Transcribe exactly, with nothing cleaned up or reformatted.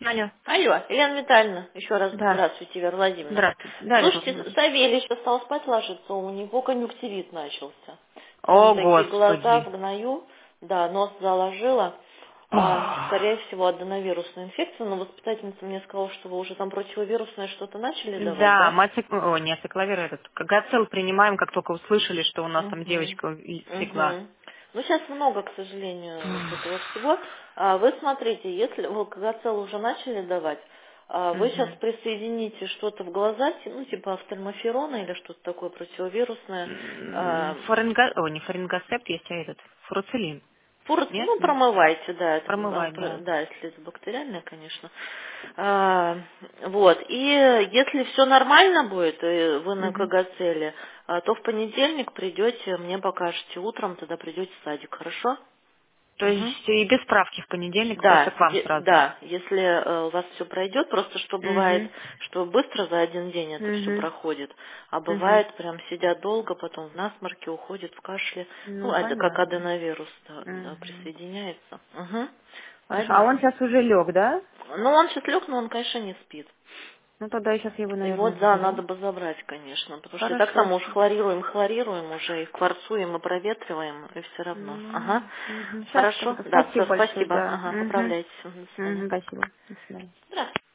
Алло. Алло, Елена Витальевна, еще раз Да. здравствуйте, Вера Владимировна. Здравствуйте. Да, Вера Слушайте, Владимировна. Савелий что стал спать ложиться, у него конъюнктивит начался. Прям О, такие глаза Господи. в гною, да, нос заложила. А, скорее всего, аденовирусная инфекция, но воспитательница мне сказала, что вы уже там противовирусное что-то начали давать, Да, да? мы цик... О, не ацикловир, этот. Кагацел принимаем, как только услышали, что у нас там Угу. девочка и- слегла. Угу. Ну, сейчас много, к сожалению, вот этого всего. А, Вы смотрите, если вы Кагацел уже начали давать, а, вы сейчас Мгм. присоедините что-то в глаза, ти- ну, типа автормоферона или что-то такое противовирусное. М, А, Фаринга... О, не фарингосепт, есть, а этот. Фуруцилин. Фур- Нет? ну, Нет. промывайте, да, это, а, Промывать, про- да. да, если это бактериальное, конечно. А, вот, и если все нормально будет, и вы на Мгм. Кагацеле, а, то в понедельник придете, мне покажете утром, тогда придете в садик, хорошо? То Мгм. есть и без справки в понедельник, просто Да, к вам е- сразу. да, если э, у вас все пройдет, просто что бывает, Угу. что быстро за один день это все Угу. проходит, а Угу. бывает прям сидят долго, потом в насморке уходит, в кашле, ну Ну, это как понятно. аденовирус, да, да, Угу. присоединяется. Мгм. Хорошо. А Поэтому, он сейчас уже лег, да? ну он сейчас лег, но он, конечно, не спит. Ну, тогда я сейчас его, И наверное, вот, да, заберу. надо бы забрать, конечно, потому что и так Хорошо. там уж хлорируем, хлорируем уже, и кварцуем, и проветриваем, и все равно. Ага. Сейчас Хорошо, тогда. да, Спасибо все, большое, спасибо. да. Ага, Угу. поправляйтесь. Мгм, До свидания. Угу, спасибо. До свидания. Здравствуйте.